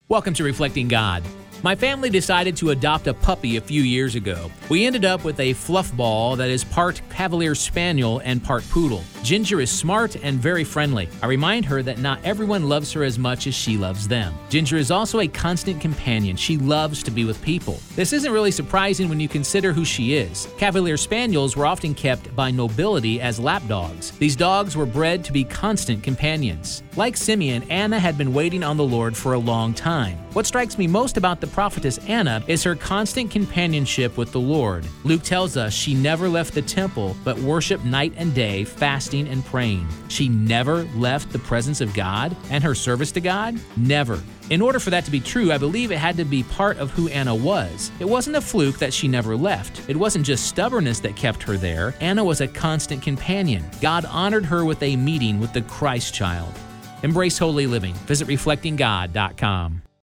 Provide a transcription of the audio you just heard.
Welcome to Reflecting God. My family decided to adopt a puppy a few years ago. We ended up with a fluff ball that is part Cavalier Spaniel and part Poodle. Ginger is smart and very friendly. I remind her that not everyone loves her as much as she loves them. Ginger is also a constant companion. She loves to be with people. This isn't really surprising when you consider who she is. Cavalier Spaniels were often kept by nobility as lapdogs. These dogs were bred to be constant companions. Like Simeon, Anna had been waiting on the Lord for a long time. What strikes me most about the prophetess Anna is her constant companionship with the Lord. Luke tells us she never left the temple, but worshiped night and day, fasting and praying. She never left the presence of God and her service to God? Never. In order for that to be true, I believe it had to be part of who Anna was. It wasn't a fluke that she never left. It wasn't just stubbornness that kept her there. Anna was a constant companion. God honored her with a meeting with the Christ child. Embrace holy living. Visit reflectinggod.com.